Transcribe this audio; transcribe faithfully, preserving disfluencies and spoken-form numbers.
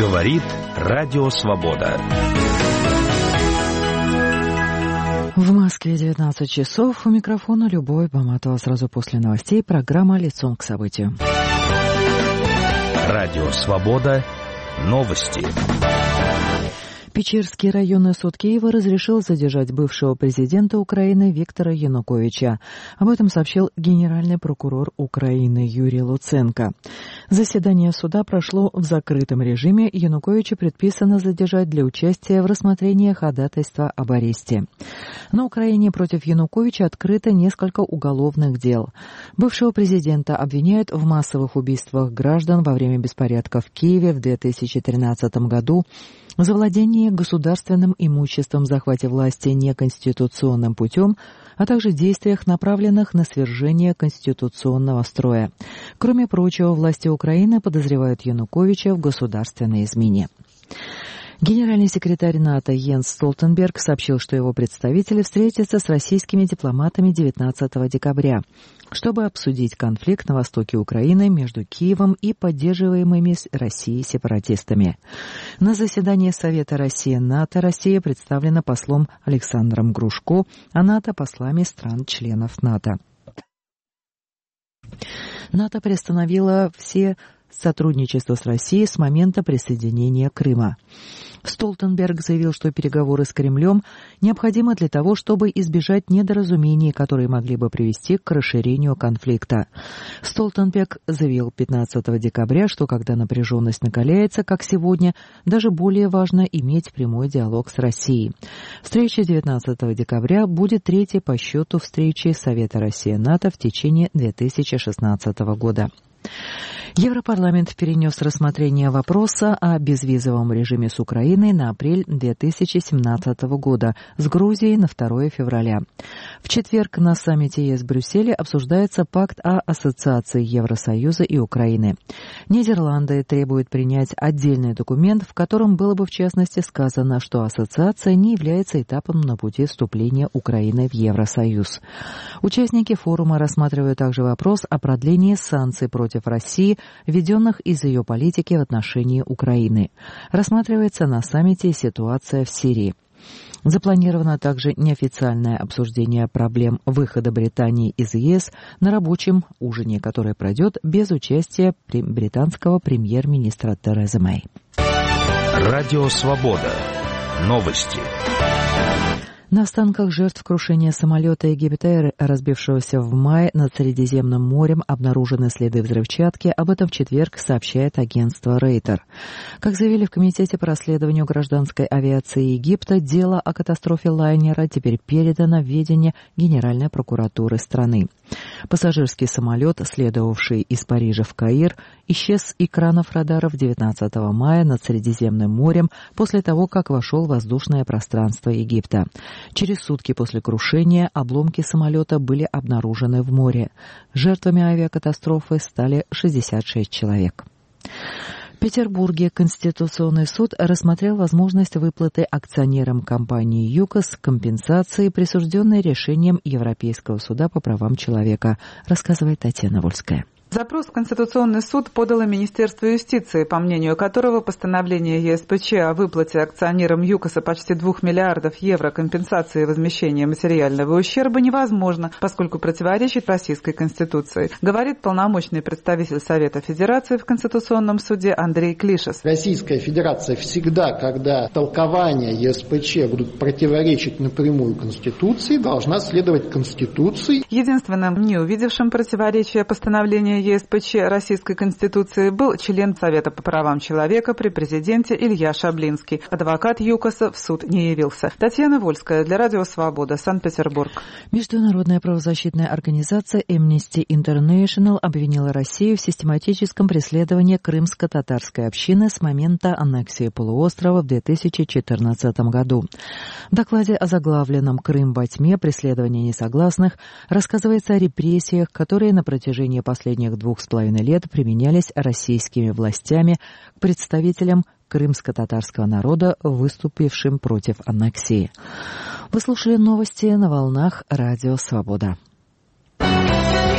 Говорит Радио Свобода. В Москве девятнадцать часов. У микрофона Любовь Баматова. Сразу после новостей программа «Лицом к событию». Радио Свобода. Новости. Печерский районный суд Киева разрешил задержать бывшего президента Украины Виктора Януковича. Об этом сообщил генеральный прокурор Украины Юрий Луценко. Заседание суда прошло в закрытом режиме. Януковича предписано задержать для участия в рассмотрении ходатайства об аресте. На Украине против Януковича открыто несколько уголовных дел. Бывшего президента обвиняют в массовых убийствах граждан во время беспорядков в Киеве в две тысячи тринадцатом году, за владение государственным имуществом, захвате власти неконституционным путем, а также действиях, направленных на свержение конституционного строя. Кроме прочего, власти Украины подозревают Януковича в государственной измене. Генеральный секретарь НАТО Йенс Столтенберг сообщил, что его представители встретятся с российскими дипломатами девятнадцатого декабря, чтобы обсудить конфликт на востоке Украины между Киевом и поддерживаемыми Россией сепаратистами. На заседании Совета Россия-НАТО Россия представлена послом Александром Грушко, а НАТО – послами стран-членов НАТО. НАТО приостановило все сотрудничество с Россией с момента присоединения Крыма. Столтенберг заявил, что переговоры с Кремлем необходимы для того, чтобы избежать недоразумений, которые могли бы привести к расширению конфликта. Столтенберг заявил пятнадцатого декабря, что когда напряженность накаляется, как сегодня, даже более важно иметь прямой диалог с Россией. Встреча девятнадцатого декабря будет третьей по счету встречи Совета Россия-НАТО в течение две тысячи шестнадцатого года. Европарламент перенес рассмотрение вопроса о безвизовом режиме с Украиной на апрель две тысячи семнадцатого года, с Грузией на второе февраля. В четверг на саммите ЕС в Брюсселе обсуждается пакт о ассоциации Евросоюза и Украины. Нидерланды требуют принять отдельный документ, в котором было бы в частности сказано, что ассоциация не является этапом на пути вступления Украины в Евросоюз. Участники форума рассматривают также вопрос о продлении санкций против России, введенных из-за ее политики в отношении Украины. Рассматривается на саммите ситуация в Сирии. Запланировано также неофициальное обсуждение проблем выхода Британии из ЕС на рабочем ужине, который пройдет без участия британского премьер-министра Терезы Мэй. Радио Свобода. Новости. На останках жертв крушения самолета Египет Эйр, разбившегося в мае над Средиземным морем, обнаружены следы взрывчатки. Об этом в четверг сообщает агентство Рейтер. Как заявили в Комитете по расследованию гражданской авиации Египта, дело о катастрофе лайнера теперь передано в ведение Генеральной прокуратуры страны. Пассажирский самолет, следовавший из Парижа в Каир, исчез с экранов радаров девятнадцатого мая над Средиземным морем после того, как вошел в воздушное пространство Египта. Через сутки после крушения обломки самолета были обнаружены в море. Жертвами авиакатастрофы стали шестьдесят шесть человек. В Петербурге Конституционный суд рассмотрел возможность выплаты акционерам компании ЮКОС компенсации, присужденной решением Европейского суда по правам человека, рассказывает Татьяна Вольская. Запрос в Конституционный суд подало Министерство юстиции, по мнению которого постановление ЕСПЧ о выплате акционерам ЮКОСа почти двух миллиардов евро компенсации возмещения материального ущерба невозможно, поскольку противоречит Российской Конституции, говорит полномочный представитель Совета Федерации в Конституционном суде Андрей Клишес. Российская Федерация всегда, когда толкования ЕСПЧ будут противоречить напрямую Конституции, должна следовать Конституции. Единственным не увидевшим противоречия постановления ЕСПЧ Российской Конституции был член Совета по правам человека при президенте Илья Шаблинский. Адвокат ЮКОСа в суд не явился. Татьяна Вольская для Радио Свобода, Санкт-Петербург. Международная правозащитная организация Amnesty International обвинила Россию в систематическом преследовании крымско-татарской общины с момента аннексии полуострова в две тысячи четырнадцатом году. В докладе, озаглавленном «Крым во тьме. Преследование несогласных», рассказывается о репрессиях, которые на протяжении последних двух с половиной лет применялись российскими властями к представителям крымско-татарского народа, выступившим против аннексии. Вы слушали новости на волнах Радио Свобода.